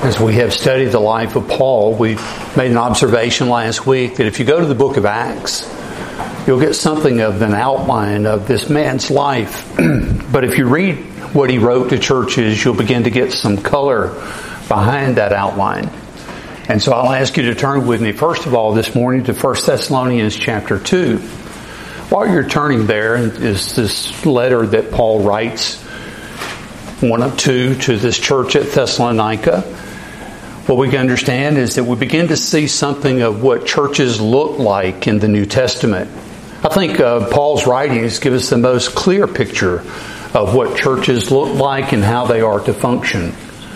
As we have studied the life of Paul, we made an observation last week that if you go to the book of Acts, you'll get something of an outline of this man's life. But if you read what he wrote to churches, you'll begin to get some color behind that outline. And so I'll ask you to turn with me, first of all, this morning to 1 Thessalonians chapter 2. While you're turning there is this letter that Paul writes, one of two, to this church at Thessalonica. What we can understand is that we begin to see something of what churches look like in the New Testament. I think Paul's writings give us the most clear picture of what churches look like and how they are to function.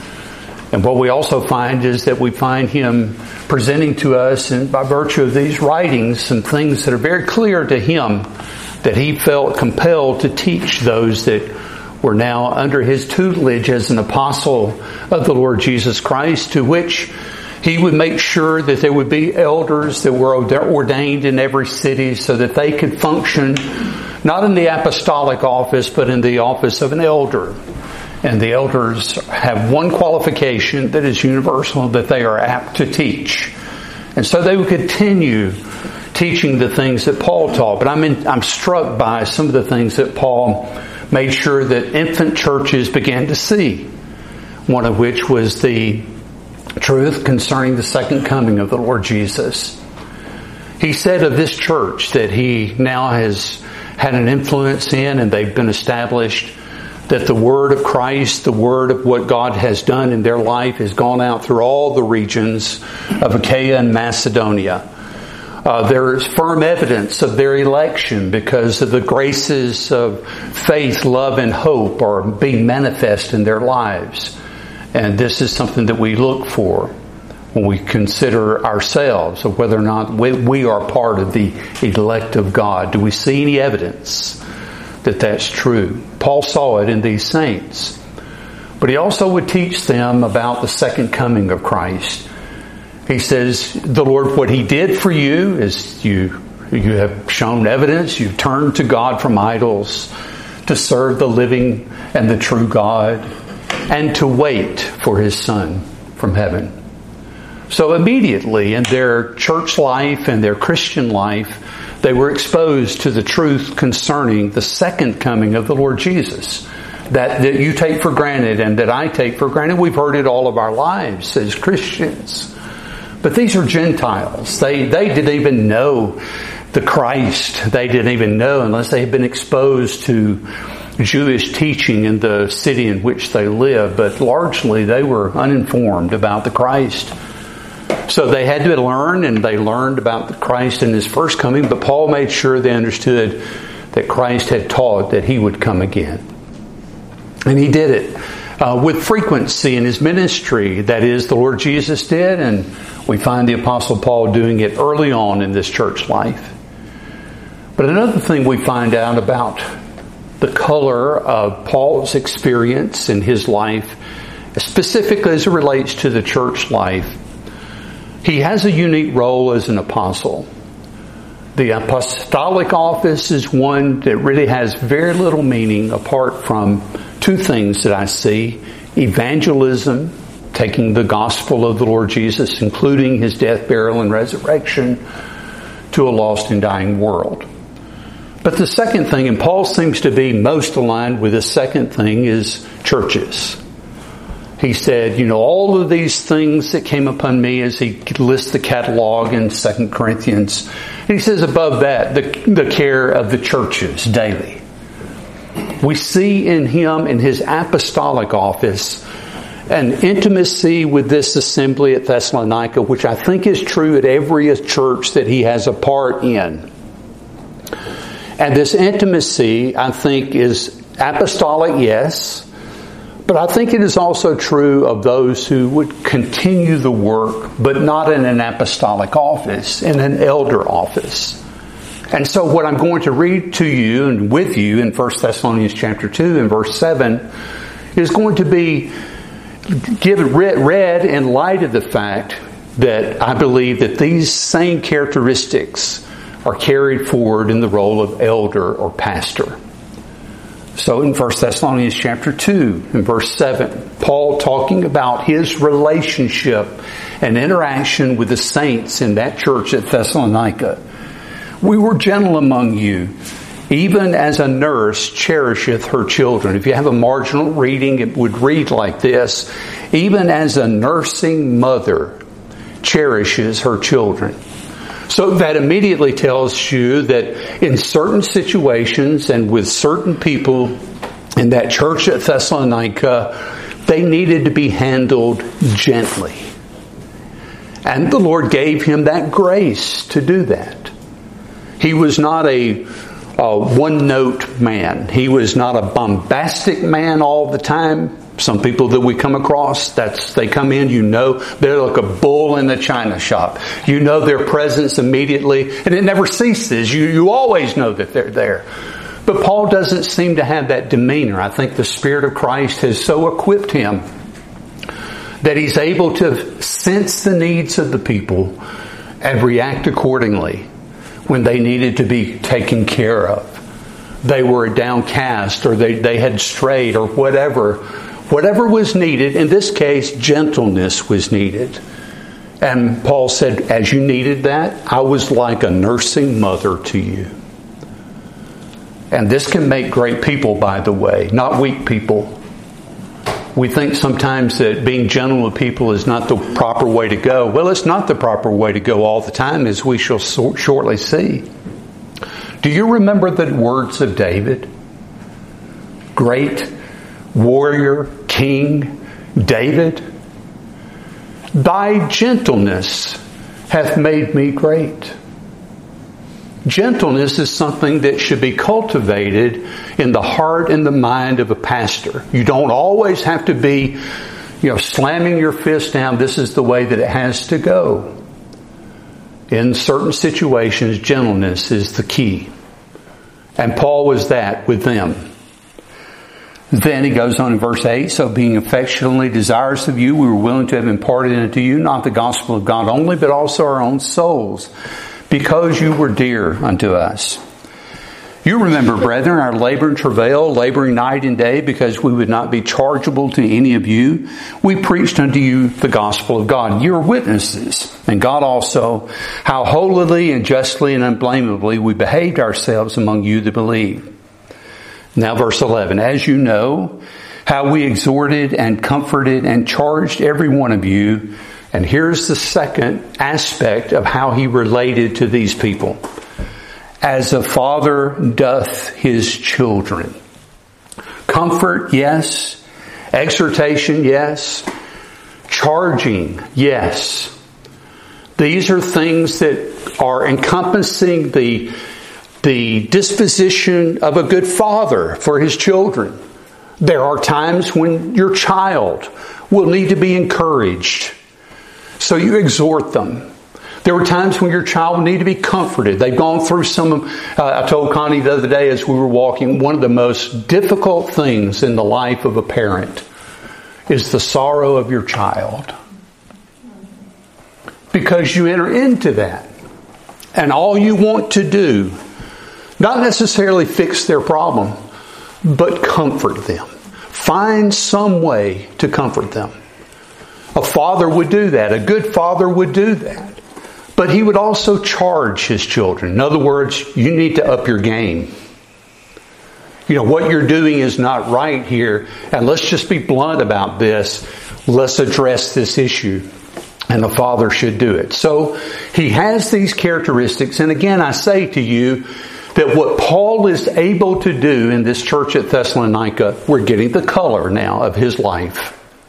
And what we also find is that we find him presenting to us, and by virtue of these writings, some things that are very clear to him that he felt compelled to teach those that were now under his tutelage as an apostle of the Lord Jesus Christ, to which he would make sure that there would be elders that were ordained in every city so that they could function not in the apostolic office but in the office of an elder. And the elders have one qualification that is universal, that they are apt to teach. And so they would continue teaching the things that Paul taught. But I'm struck by some of the things that Paul made sure that infant churches began to see. One of which was the truth concerning the second coming of the Lord Jesus. He said of this church that he now has had an influence in, and they've been established, that the word of Christ, the word of what God has done in their life, has gone out through all the regions of Achaia and Macedonia. There is firm evidence of their election because of the graces of faith, love, and hope are being manifest in their lives. And this is something that we look for when we consider ourselves of whether or not we are part of the elect of God. Do we see any evidence that that's true? Paul saw it in these saints. But he also would teach them about the second coming of Christ. He says, the Lord, what He did for you is you have shown evidence. You've turned to God from idols to serve the living and the true God and to wait for His Son from heaven. So immediately in their church life and their Christian life, they were exposed to the truth concerning the second coming of the Lord Jesus. That you take for granted and that I take for granted. We've heard it all of our lives as Christians. But these are Gentiles. They didn't even know the Christ. They didn't even know unless they had been exposed to Jewish teaching in the city in which they lived. But largely they were uninformed about the Christ. So they had to learn, and they learned about the Christ in His first coming. But Paul made sure they understood that Christ had taught that He would come again. And He did it with frequency in His ministry. That is, the Lord Jesus did, and we find the Apostle Paul doing it early on in this church life. But another thing we find out about the color of Paul's experience in his life, specifically as it relates to the church life, he has a unique role as an apostle. The apostolic office is one that really has very little meaning apart from two things that I see: evangelism, taking the gospel of the Lord Jesus, including His death, burial, and resurrection, to a lost and dying world. But the second thing, and Paul seems to be most aligned with the second thing, is churches. He said, all of these things that came upon me, as he lists the catalog in 2 Corinthians. And he says above that, the care of the churches daily. We see in him, in his apostolic office, an intimacy with this assembly at Thessalonica, which I think is true at every church that he has a part in. And this intimacy, I think, is apostolic, yes, but I think it is also true of those who would continue the work, but not in an apostolic office, in an elder office. And so what I'm going to read to you and with you in 1 Thessalonians chapter 2 and verse 7 is going to be read in light of the fact that I believe that these same characteristics are carried forward in the role of elder or pastor. So in 1 Thessalonians chapter 2, in verse 7, Paul talking about his relationship and interaction with the saints in that church at Thessalonica. We were gentle among you, even as a nurse cherisheth her children. If you have a marginal reading, it would read like this: even as a nursing mother cherishes her children. So that immediately tells you that in certain situations and with certain people in that church at Thessalonica, they needed to be handled gently. And the Lord gave him that grace to do that. He was not a one-note man. He was not a bombastic man all the time. Some people that we come across, they come in, they're like a bull in the china shop. You know their presence immediately, and it never ceases. You always know that they're there. But Paul doesn't seem to have that demeanor. I think the Spirit of Christ has so equipped him that he's able to sense the needs of the people and react accordingly when they needed to be taken care of. They were downcast, or they had strayed, or whatever was needed. In this case, gentleness was needed. And Paul said, as you needed that, I was like a nursing mother to you. And this can make great people, by the way, not weak people. We think sometimes that being gentle with people is not the proper way to go. Well, it's not the proper way to go all the time, as we shall shortly see. Do you remember the words of David? Great warrior, king, David. Thy gentleness hath made me great. Gentleness is something that should be cultivated in the heart and the mind of a pastor. You don't always have to be, slamming your fist down. This is the way that it has to go. In certain situations, gentleness is the key. And Paul was that with them. Then he goes on in verse 8, so being affectionately desirous of you, we were willing to have imparted unto you not the gospel of God only, but also our own souls, because you were dear unto us. You remember, brethren, our labor and travail, laboring night and day, because we would not be chargeable to any of you. We preached unto you the gospel of God. You are witnesses, and God also, how holily and justly and unblameably we behaved ourselves among you that believe. Now verse 11, as you know, how we exhorted and comforted and charged every one of you. And here's the second aspect of how he related to these people. As a father doth his children. Comfort, yes. Exhortation, yes. Charging, yes. These are things that are encompassing the disposition of a good father for his children. There are times when your child will need to be encouraged, so you exhort them. There are times when your child will need to be comforted. They've gone through I told Connie the other day as we were walking, one of the most difficult things in the life of a parent is the sorrow of your child. Because you enter into that, and all you want to do, not necessarily fix their problem, but comfort them. Find some way to comfort them. A father would do that. A good father would do that. But he would also charge his children. In other words, you need to up your game. What you're doing is not right here. And let's just be blunt about this. Let's address this issue. And the father should do it. So he has these characteristics. And again, I say to you that what Paul is able to do in this church at Thessalonica, we're getting the color now of his life.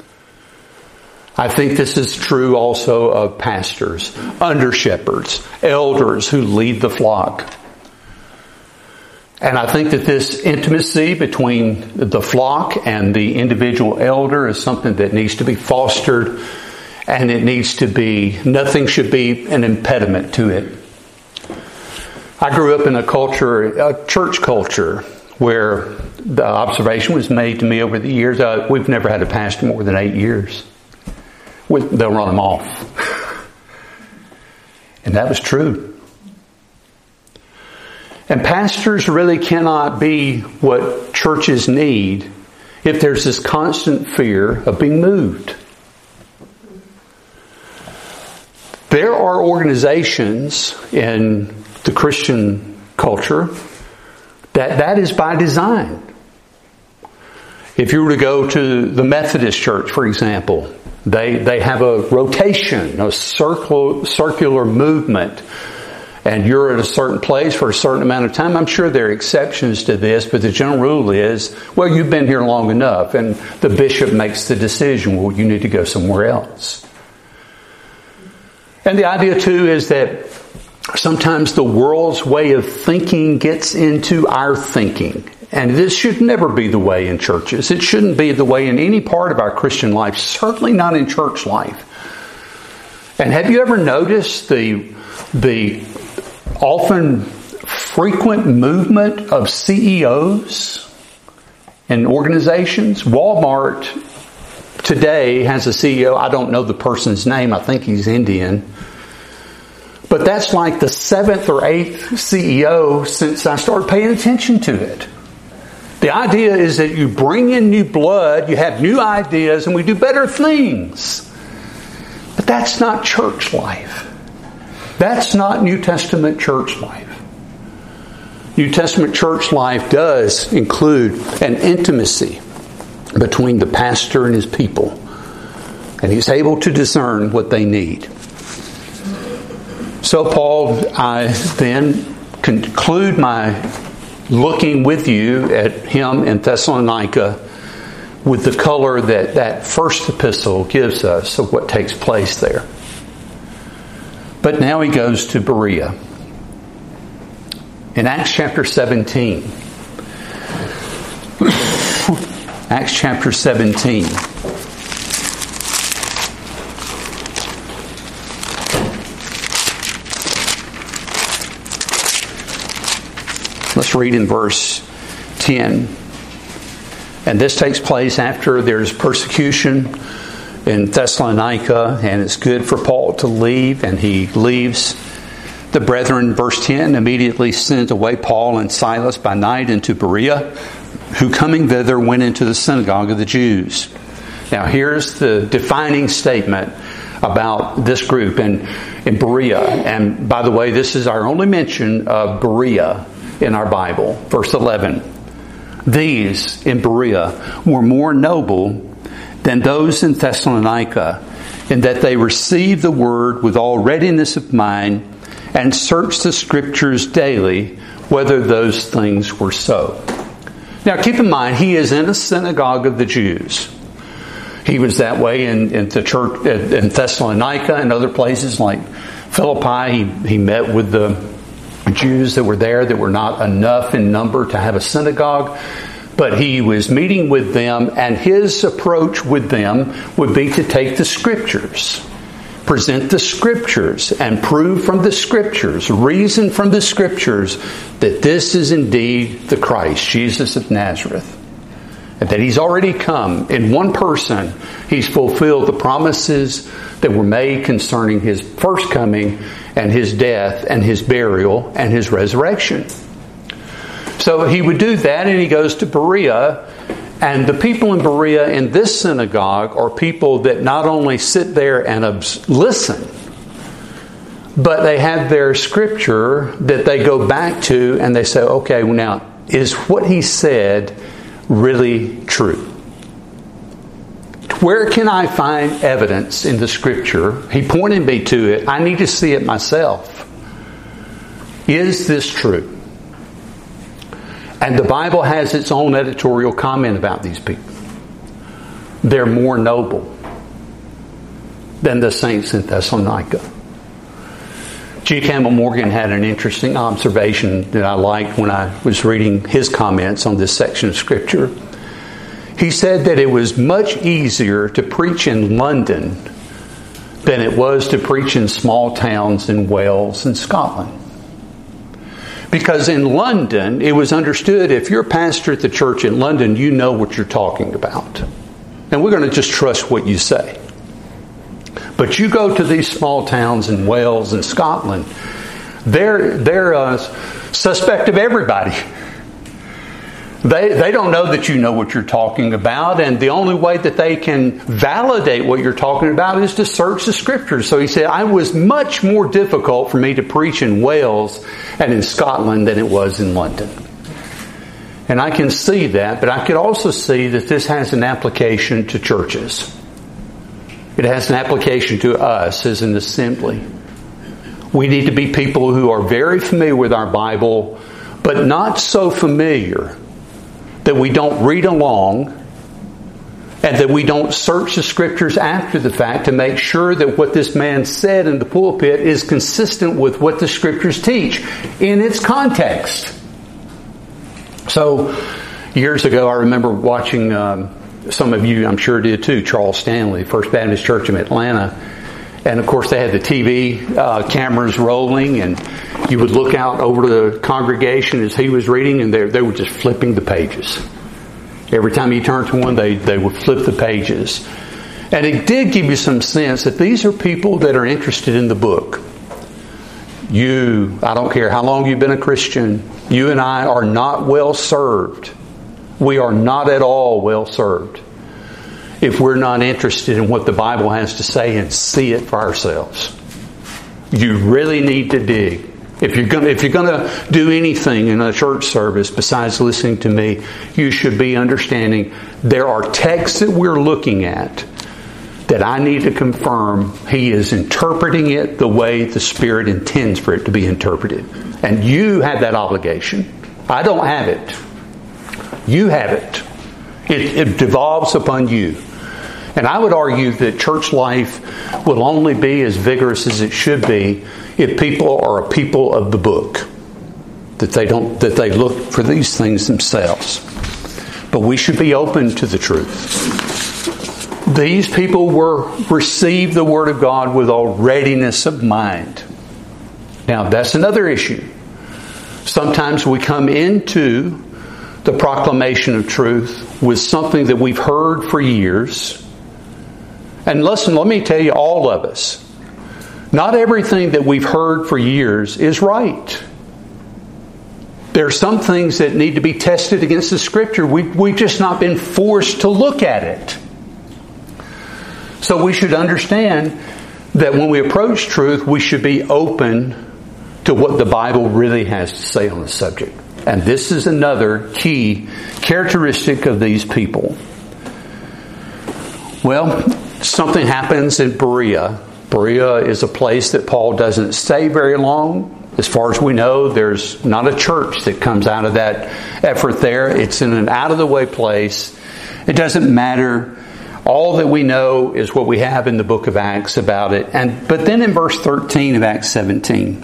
I think this is true also of pastors, under-shepherds, elders who lead the flock. And I think that this intimacy between the flock and the individual elder is something that needs to be fostered, and nothing should be an impediment to it. I grew up in a church culture, where the observation was made to me over the years, we've never had a pastor more than 8 years. They'll run them off. And that was true. And pastors really cannot be what churches need if there's this constant fear of being moved. There are organizations in the Christian culture that is by design. If you were to go to the Methodist Church, for example, they have a rotation, a circular movement, and you're at a certain place for a certain amount of time. I'm sure there are exceptions to this, but the general rule is, well, you've been here long enough, and the bishop makes the decision, well, you need to go somewhere else. And the idea, too, is that sometimes the world's way of thinking gets into our thinking. And this should never be the way in churches. It shouldn't be the way in any part of our Christian life, certainly not in church life. And have you ever noticed the often frequent movement of CEOs in organizations? Walmart today has a CEO. I don't know the person's name. I think he's Indian. But that's like the 7th or 8th CEO since I started paying attention to it. The idea is that you bring in new blood, you have new ideas, and we do better things. But that's not church life. That's not New Testament church life. New Testament church life does include an intimacy between the pastor and his people. And he's able to discern what they need. So Paul, I then conclude my looking with you at him in Thessalonica with the color that first epistle gives us of what takes place there. But now he goes to Berea. In Acts chapter 17. Acts chapter 17. Let's read in verse 10. And this takes place after there's persecution in Thessalonica, and it's good for Paul to leave, and he leaves. The brethren, verse 10, immediately sent away Paul and Silas by night into Berea, who coming thither went into the synagogue of the Jews. Now here's the defining statement about this group in Berea. And by the way, this is our only mention of Berea in our Bible. Verse 11. These in Berea were more noble than those in Thessalonica, in that they received the word with all readiness of mind and searched the Scriptures daily whether those things were so. Now keep in mind, he is in a synagogue of the Jews. He was that way in the church in Thessalonica and other places like Philippi. He met with the Jews that were there that were not enough in number to have a synagogue. But he was meeting with them, and his approach with them would be to take the Scriptures, present the Scriptures, and prove from the Scriptures, reason from the Scriptures, that this is indeed the Christ, Jesus of Nazareth. And that He's already come. In one person, He's fulfilled the promises that were made concerning His first coming and His death and His burial and His resurrection. So he would do that, and he goes to Berea. And the people in Berea in this synagogue are people that not only sit there and listen, but they have their Scripture that they go back to, and they say, okay, well now, is what he said really true? Where can I find evidence in the Scripture? He pointed me to it. I need to see it myself. Is this true? And the Bible has its own editorial comment about these people. They're more noble than the saints in Thessalonica. G. Campbell Morgan had an interesting observation that I liked when I was reading his comments on this section of Scripture. He said that it was much easier to preach in London than it was to preach in small towns in Wales and Scotland. Because in London, it was understood if you're a pastor at the church in London, you know what you're talking about. And we're going to just trust what you say. But you go to these small towns in Wales and Scotland, They're suspect of everybody. They don't know that you know what you're talking about, and the only way that they can validate what you're talking about is to search the Scriptures. So he said, it was much more difficult for me to preach in Wales and in Scotland than it was in London. And I can see that, but I could also see that this has an application to churches. It has an application to us as an assembly. We need to be people who are very familiar with our Bible, but not so familiar that we don't read along and that we don't search the Scriptures after the fact to make sure that what this man said in the pulpit is consistent with what the Scriptures teach in its context. So, years ago I remember watching, some of you I'm sure did too, Charles Stanley, First Baptist Church of Atlanta. And of course they had the TV cameras rolling, and you would look out over the congregation as he was reading, and they were just flipping the pages. Every time he turned to one, they would flip the pages. And it did give you some sense that these are people that are interested in the book. I don't care how long you've been a Christian, you and I are not well served. We are not at all well served if we're not interested in what the Bible has to say and see it for ourselves. You really need to dig. If you're going to do anything in a church service besides listening to me, you should be understanding there are texts that we're looking at that I need to confirm he is interpreting it the way the Spirit intends for it to be interpreted. And you have that obligation. I don't have it. You have it. It devolves upon you. And I would argue that church life will only be as vigorous as it should be if people are a people of the book. That they look for these things themselves. But we should be open to the truth. These people received the Word of God with all readiness of mind. Now that's another issue. Sometimes we come into the proclamation of truth with something that we've heard for years. And listen, let me tell you, all of us, not everything that we've heard for years is right. There are some things that need to be tested against the Scripture. We've just not been forced to look at it. So we should understand that when we approach truth, we should be open to what the Bible really has to say on the subject. And this is another key characteristic of these people. Well, something happens in Berea. Berea is a place that Paul doesn't stay very long. As far as we know, there's not a church that comes out of that effort there. It's in an out-of-the-way place. It doesn't matter. All that we know is what we have in the book of Acts about it. But then in verse 13 of Acts 17,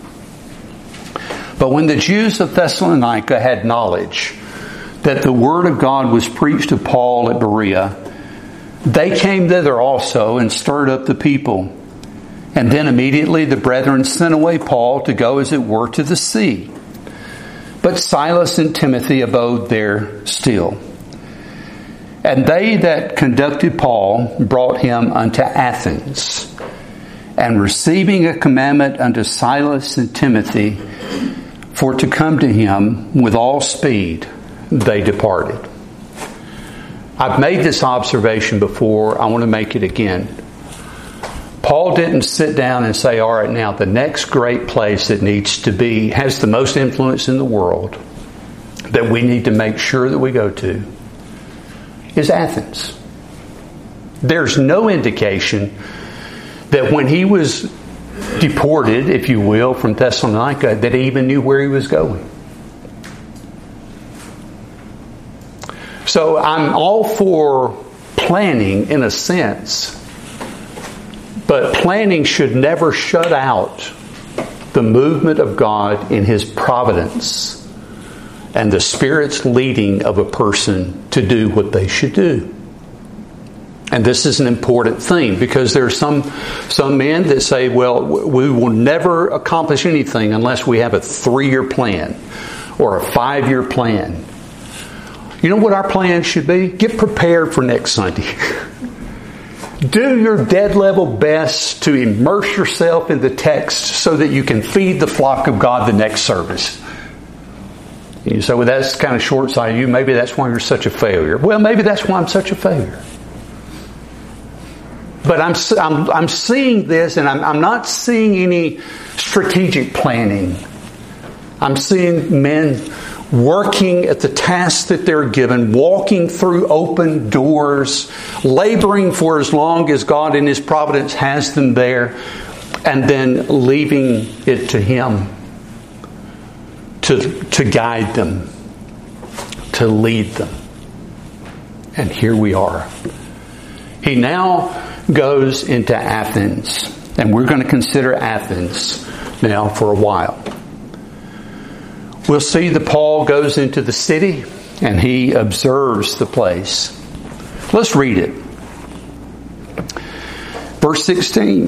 but when the Jews of Thessalonica had knowledge that the word of God was preached to Paul at Berea, they came thither also and stirred up the people. And then immediately the brethren sent away Paul to go as it were to the sea. But Silas and Timothy abode there still. And they that conducted Paul brought him unto Athens. And receiving a commandment unto Silas and Timothy for to come to him with all speed, they departed. I've made this observation before. I want to make it again. Paul didn't sit down and say, all right, now the next great place that needs to be, has the most influence in the world, that we need to make sure that we go to, is Athens. There's no indication that when he was deported, if you will, from Thessalonica, that he even knew where he was going. So I'm all for planning in a sense, but planning should never shut out the movement of God in His providence and the Spirit's leading of a person to do what they should do. And this is an important thing, because there are some men that say, well, we will never accomplish anything unless we have a 3-year plan or a 5-year plan. You know what our plan should be? Get prepared for next Sunday. Do your dead level best to immerse yourself in the text so that you can feed the flock of God the next service. You say, well, that's kind of short-sighted. Maybe that's why you're such a failure. Well, maybe that's why I'm such a failure. But I'm seeing this, and I'm not seeing any strategic planning. I'm seeing men working at the task that they're given, walking through open doors, laboring for as long as God in His providence has them there, and then leaving it to Him to guide them, to lead them. And here we are. He now goes into Athens, and we're going to consider Athens now for a while. We'll see that Paul goes into the city and he observes the place. Let's read it. Verse 16.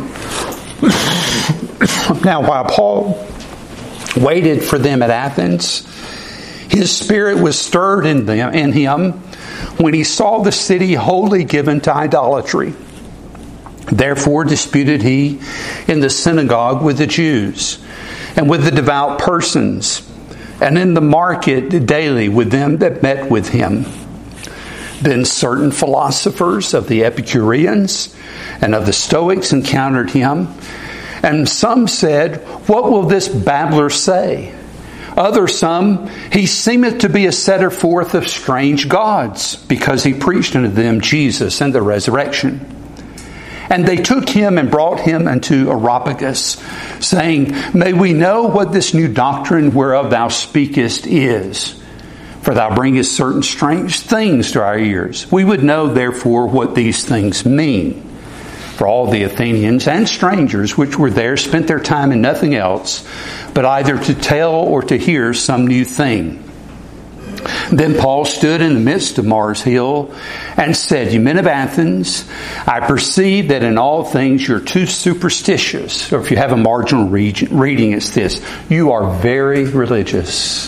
Now, while Paul waited for them at Athens, his spirit was stirred in him when he saw the city wholly given to idolatry. Therefore disputed he in the synagogue with the Jews and with the devout persons, and in the market daily with them that met with him. Then certain philosophers of the Epicureans and of the Stoics encountered him, and some said, What will this babbler say? Others some, He seemeth to be a setter forth of strange gods, because he preached unto them Jesus and the resurrection. And they took him and brought him unto Areopagus, saying, May we know what this new doctrine whereof thou speakest is? For thou bringest certain strange things to our ears. We would know therefore what these things mean. For all the Athenians and strangers which were there spent their time in nothing else, but either to tell or to hear some new thing. Then Paul stood in the midst of Mars Hill and said, You men of Athens, I perceive that in all things you're too superstitious. Or if you have a marginal reading, it's this. You are very religious.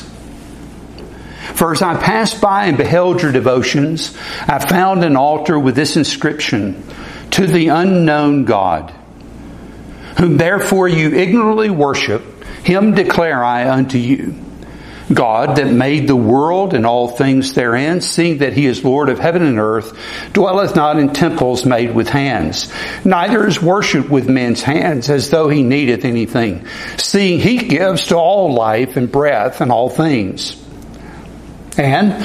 For as I passed by and beheld your devotions, I found an altar with this inscription, To the unknown God, whom therefore you ignorantly worship, him declare I unto you. God that made the world and all things therein, seeing that He is Lord of heaven and earth, dwelleth not in temples made with hands, neither is worshipped with men's hands, as though He needeth anything, seeing He gives to all life and breath and all things. And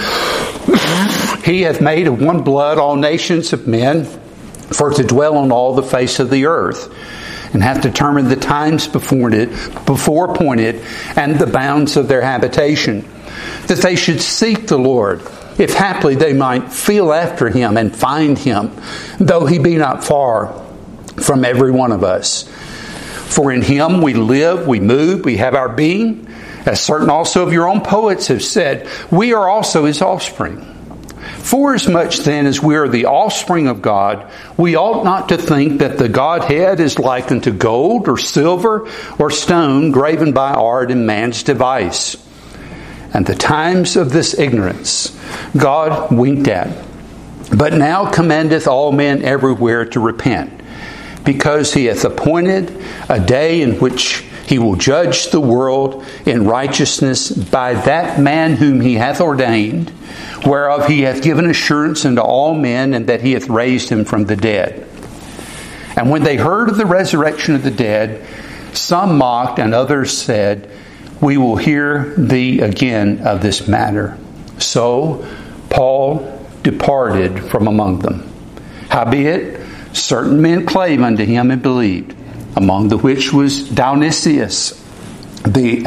He hath made of one blood all nations of men, for to dwell on all the face of the earth, and hath determined the times before appointed, and the bounds of their habitation, that they should seek the Lord, if haply they might feel after Him and find Him, though He be not far from every one of us. For in Him we live, we move, we have our being, as certain also of your own poets have said, we are also His offspring. Forasmuch then as we are the offspring of God, we ought not to think that the Godhead is like unto gold or silver or stone graven by art and man's device. And the times of this ignorance God winked at, but now commandeth all men everywhere to repent, because He hath appointed a day in which He will judge the world in righteousness by that man whom He hath ordained, whereof He hath given assurance unto all men, and that He hath raised Him from the dead. And when they heard of the resurrection of the dead, some mocked, and others said, We will hear thee again of this matter. So Paul departed from among them. Howbeit, certain men clave unto him and believed, among the which was Dionysius the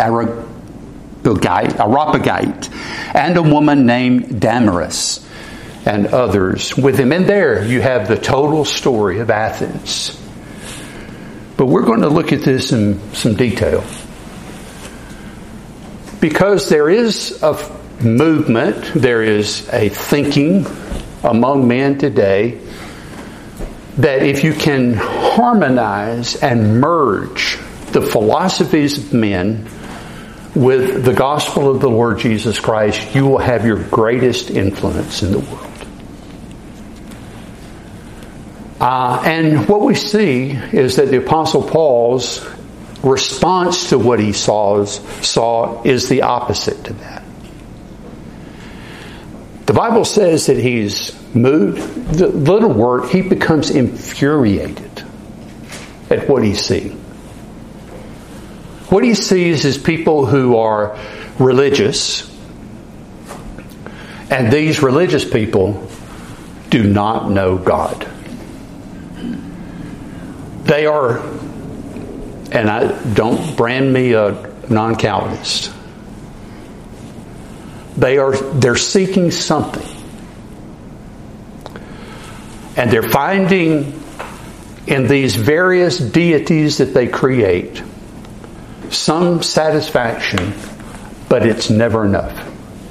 Areopagite, and a woman named Damaris, and others with him. And there you have the total story of Athens. But we're going to look at this in some detail, because there is a movement, there is a thinking among men today that if you can harmonize and merge the philosophies of men with the gospel of the Lord Jesus Christ, you will have your greatest influence in the world. And what we see is that the Apostle Paul's response to what he saw is the opposite to that. The Bible says that he's moved. The little word, he becomes infuriated at what he's seeing. What he sees is people who are religious, and these religious people do not know God. They are, and don't brand me a non-Calvinist. They're seeking something. And they're finding in these various deities that they create some satisfaction, but it's never enough.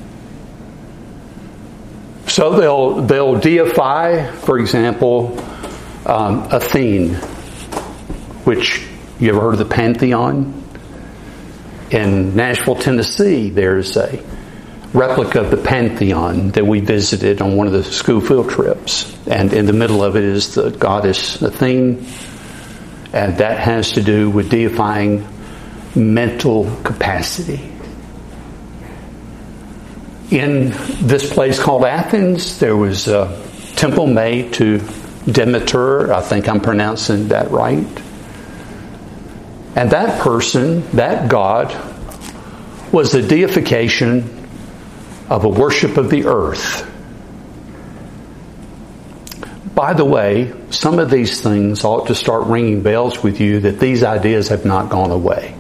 So they'll deify, for example, Athene, which you ever heard of the Pantheon? In Nashville, Tennessee, there's a replica of the Pantheon that we visited on one of the school field trips. And in the middle of it is the goddess Athene. And that has to do with deifying mental capacity. In this place called Athens, there was a temple made to Demeter. I think I'm pronouncing that right. And that person, that god, was the deification of a worship of the earth. By the way, some of these things ought to start ringing bells with you that these ideas have not gone away.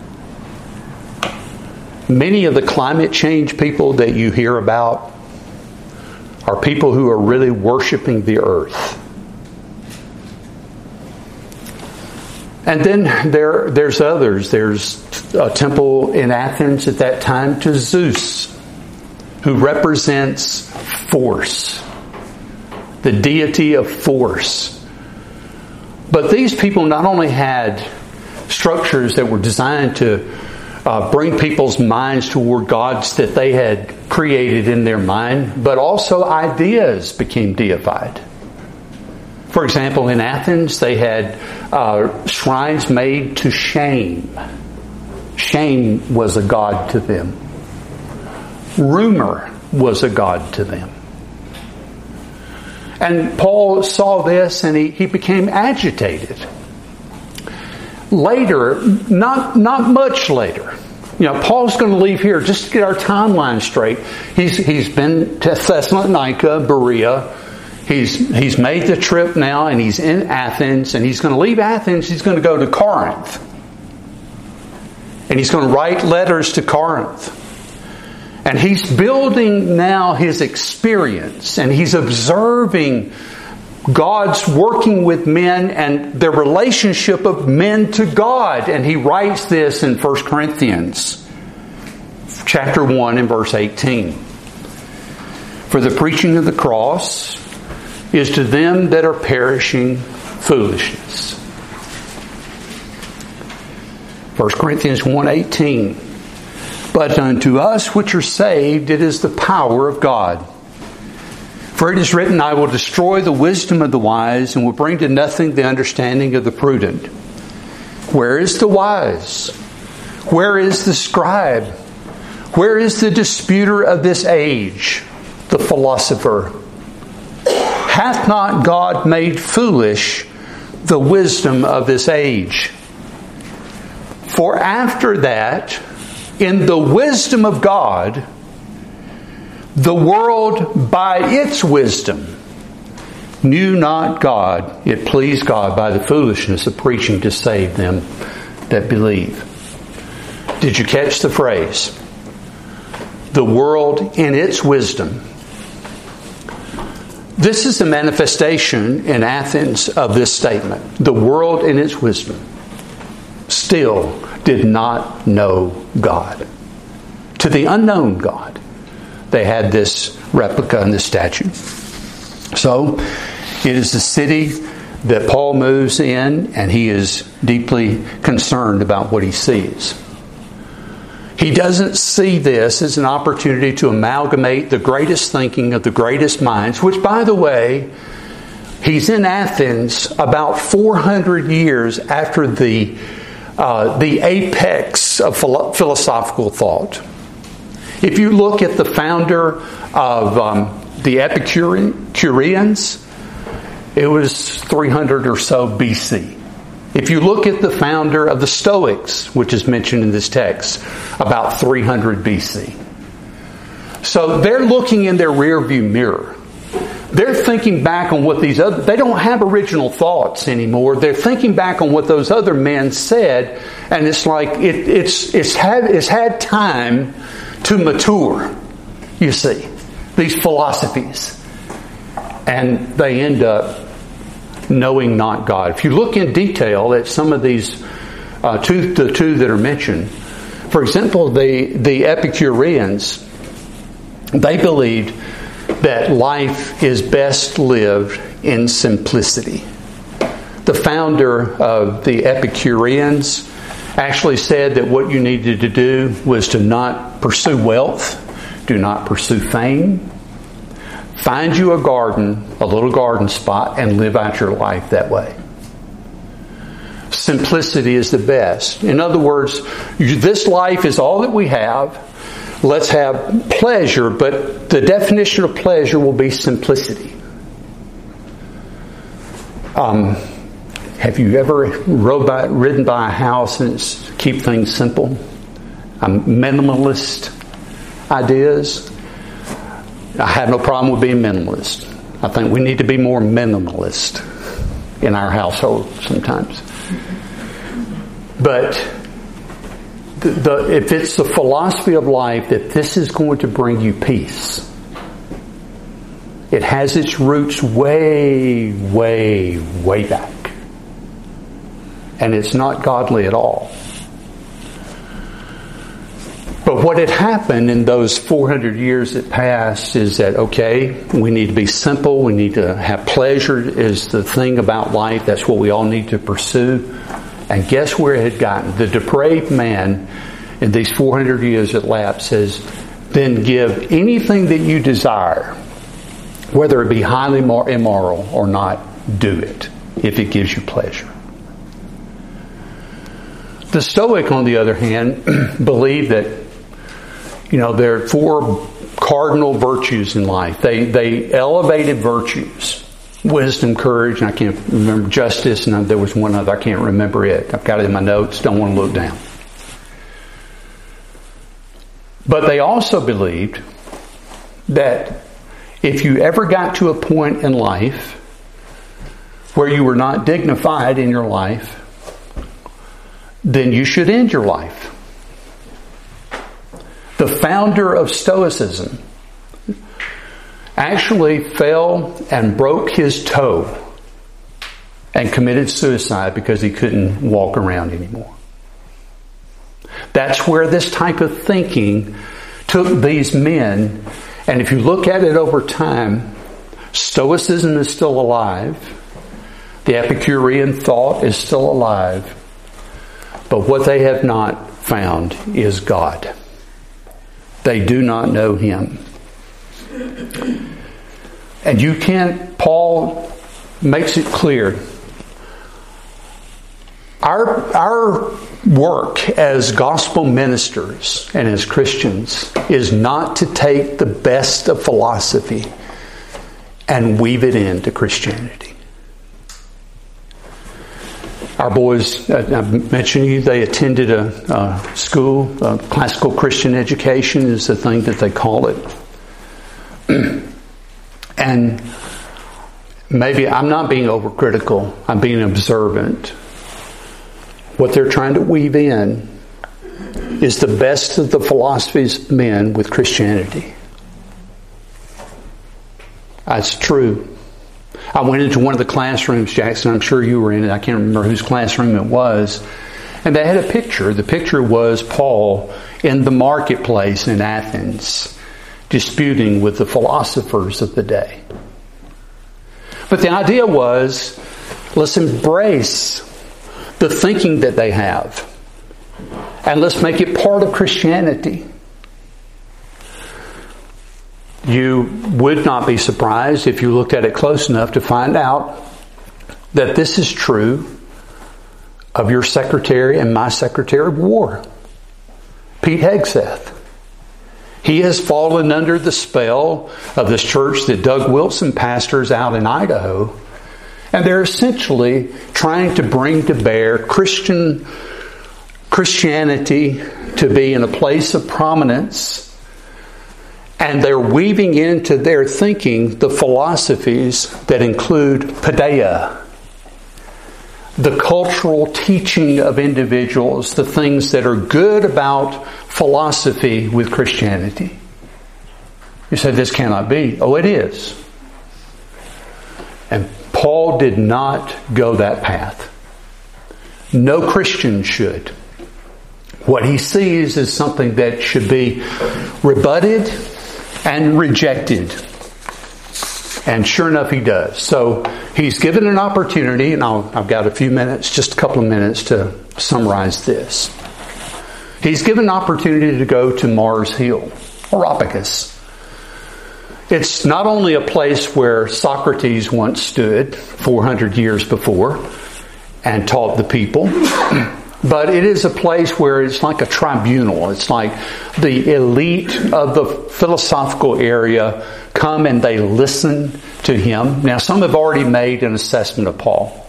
Many of the climate change people that you hear about are people who are really worshiping the earth. And then there's others. There's a temple in Athens at that time to Zeus, who represents force, the deity of force. But these people not only had structures that were designed to bring people's minds toward gods that they had created in their mind, but also ideas became deified. For example, in Athens, they had shrines made to shame. Shame was a god to them. Rumor was a god to them. And Paul saw this and he became agitated. Later, not much later, Paul's going to leave here just to get our timeline straight. He's been to Thessalonica, Berea. He's made the trip now and he's in Athens, and he's going to leave Athens. He's going to go to Corinth. And he's going to write letters to Corinth. And he's building now his experience, and he's observing God's working with men and the relationship of men to God. And he writes this in 1 Corinthians chapter 1 and verse 18. For the preaching of the cross is to them that are perishing foolishness. 1 Corinthians 1:18. But unto us which are saved, it is the power of God. For it is written, I will destroy the wisdom of the wise, and will bring to nothing the understanding of the prudent. Where is the wise? Where is the scribe? Where is the disputer of this age, the philosopher? Hath not God made foolish the wisdom of this age? For after that, in the wisdom of God, the world by its wisdom knew not God. It pleased God by the foolishness of preaching to save them that believe. Did you catch the phrase? The world in its wisdom. This is the manifestation in Athens of this statement. The world in its wisdom still did not know God. To the unknown God, they had this replica and this statue. So, it is the city that Paul moves in, and he is deeply concerned about what he sees. He doesn't see this as an opportunity to amalgamate the greatest thinking of the greatest minds, which, by the way, He's in Athens about 400 years after the apex of philosophical thought. If you look at the founder of the Epicureans, it was 300 or so BC. If you look at the founder of the Stoics, which is mentioned in this text, about 300 BC. So they're looking in their rearview mirror. They're thinking back on what these other... They don't have original thoughts anymore. They're thinking back on what those other men said, and it's like it's had time to mature, you see, these philosophies. And they end up knowing not God. If you look in detail at some of these, the two that are mentioned, for example, the Epicureans, they believed that life is best lived in simplicity. The founder of the Epicureans actually said that what you needed to do was to not pursue wealth, do not pursue fame. Find you a garden, a little garden spot, and live out your life that way. Simplicity is the best. In other words, this life is all that we have. Let's have pleasure, but the definition of pleasure will be simplicity. Have you ever ridden by a house and keep things simple? Minimalist ideas? I have no problem with being minimalist. I think we need to be more minimalist in our household sometimes. But if it's the philosophy of life that this is going to bring you peace, it has its roots way, way, way back. And it's not godly at all. But what had happened in those 400 years that passed is that, okay, we need to be simple, we need to have pleasure is the thing about life, that's what we all need to pursue. And guess where it had gotten? The depraved man in these 400 years that lapsed says, then give anything that you desire, whether it be highly immoral or not, do it, if it gives you pleasure. The Stoic, on the other hand, believed that there are four cardinal virtues in life. They elevated virtues. Wisdom, courage, and I can't remember, justice, and there was one other, I can't remember it. I've got it in my notes, don't want to look down. But they also believed that if you ever got to a point in life where you were not dignified in your life, then you should end your life. The founder of Stoicism actually fell and broke his toe and committed suicide because he couldn't walk around anymore. That's where this type of thinking took these men, and if you look at it over time, Stoicism is still alive. The Epicurean thought is still alive. But what they have not found is God. They do not know Him. And you can't, Paul makes it clear, our work as gospel ministers and as Christians is not to take the best of philosophy and weave it into Christianity. Our boys, I mentioned to you, they attended a school, classical Christian education is the thing that they call it. And maybe I'm not being overcritical, I'm being observant. What they're trying to weave in is the best of the philosophies of men with Christianity. That's true. I went into one of the classrooms, Jackson, I'm sure you were in it, I can't remember whose classroom it was, and they had a picture. The picture was Paul in the marketplace in Athens, disputing with the philosophers of the day. But the idea was, let's embrace the thinking that they have, and let's make it part of Christianity. You would not be surprised if you looked at it close enough to find out that this is true of your Secretary and my Secretary of War, Pete Hegseth. He has fallen under the spell of this church that Doug Wilson pastors out in Idaho. And they're essentially trying to bring to bear Christianity to be in a place of prominence. And they're weaving into their thinking the philosophies that include paideia, the cultural teaching of individuals, the things that are good about philosophy with Christianity. You say, this cannot be. Oh, it is. And Paul did not go that path. No Christian should. What he sees is something that should be rebutted and rejected. And sure enough, he does. So he's given an opportunity, and I've got a few minutes, just a couple of minutes to summarize this. He's given an opportunity to go to Mars Hill, Areopagus. It's not only a place where Socrates once stood 400 years before and taught the people, but it is a place where it's like a tribunal. It's like the elite of the philosophical area come and they listen to him. Now, some have already made an assessment of Paul.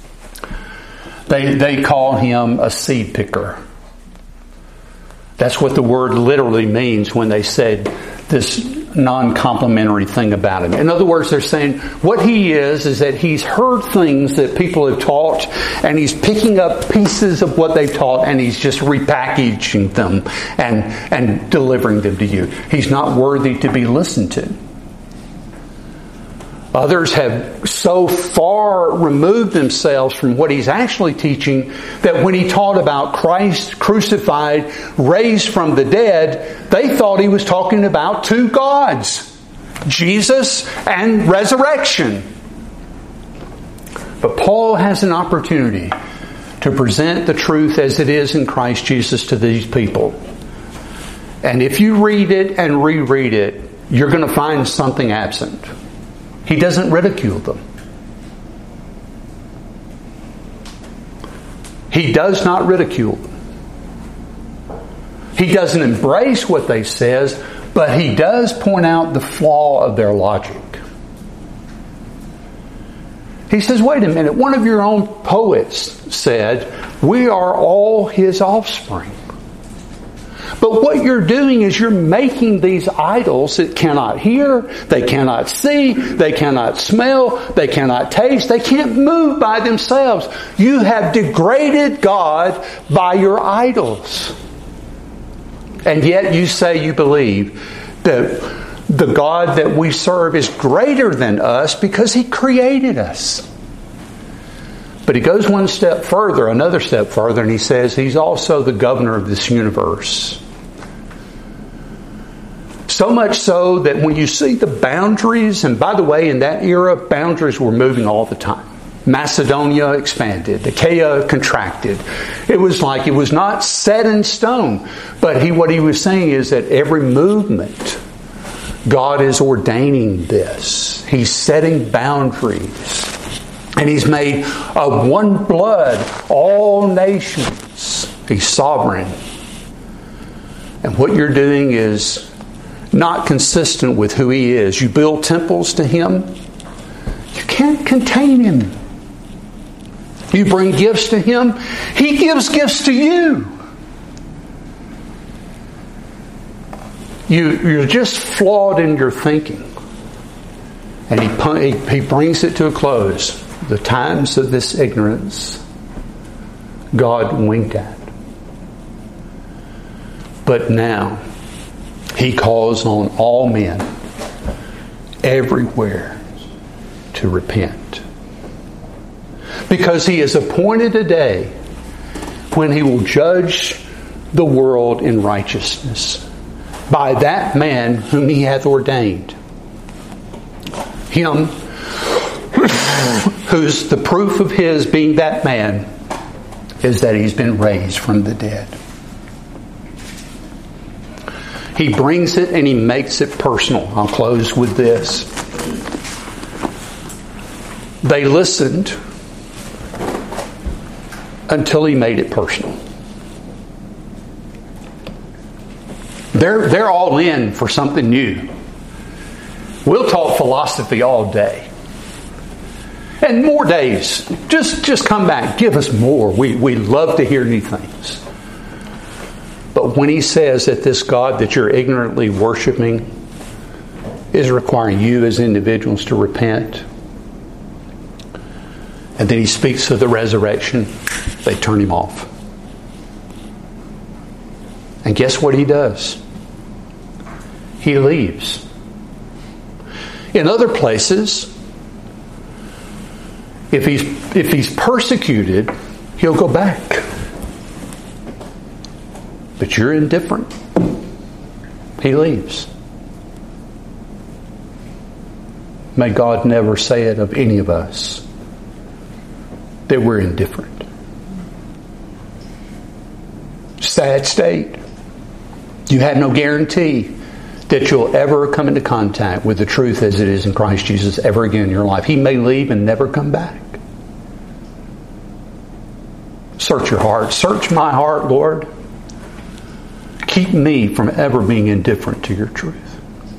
They call him a seed picker. That's what the word literally means when they said this non-complimentary thing about him. In other words, they're saying what he is that he's heard things that people have taught, and he's picking up pieces of what they've taught, and he's just repackaging them and delivering them to you. He's not worthy to be listened to. Others have so far removed themselves from what he's actually teaching that when he taught about Christ crucified, raised from the dead, they thought he was talking about two gods, Jesus and resurrection. But Paul has an opportunity to present the truth as it is in Christ Jesus to these people. And if you read it and reread it, you're going to find something absent. He doesn't ridicule them. He does not ridicule them. He doesn't embrace what they says, but he does point out the flaw of their logic. He says, wait a minute, one of your own poets said, we are all his offspring. But what you're doing is you're making these idols that cannot hear, they cannot see, they cannot smell, they cannot taste, they can't move by themselves. You have degraded God by your idols. And yet you say you believe that the God that we serve is greater than us because He created us. But he goes one step further, another step further, and he says He's also the governor of this universe. So much so that when you see the boundaries, and by the way, in that era, boundaries were moving all the time. Macedonia expanded, Achaia contracted. It was like it was not set in stone. But what he was saying is that every movement, God is ordaining this. He's setting boundaries. And He's made of one blood all nations. He's sovereign. And what you're doing is not consistent with who He is. You build temples to Him. You can't contain Him. You bring gifts to Him. He gives gifts to you. You're just flawed in your thinking. And He brings it to a close. The times of this ignorance, God winked at. But now, He calls on all men everywhere to repent. Because He has appointed a day when He will judge the world in righteousness by that man whom He hath ordained. Him who's the proof of His being that man is that He's been raised from the dead. He brings it and he makes it personal. I'll close with this. They listened until he made it personal. They're all in for something new. We'll talk philosophy all day. And more days. Just come back. Give us more. We love to hear new things. But when he says that this God that you're ignorantly worshiping is requiring you as individuals to repent, and then he speaks of the resurrection, they turn him off. And guess what he does? He leaves. In other places, if he's persecuted, he'll go back. But you're indifferent. He leaves. May God never say it of any of us that we're indifferent. Sad state. You have no guarantee that you'll ever come into contact with the truth as it is in Christ Jesus ever again in your life. He may leave and never come back. Search your heart. Search my heart, Lord. Keep me from ever being indifferent to your truth.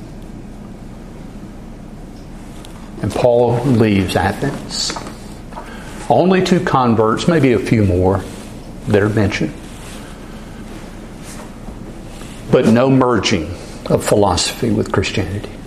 And Paul leaves Athens. Only 2 converts, maybe a few more that are mentioned. But no merging of philosophy with Christianity.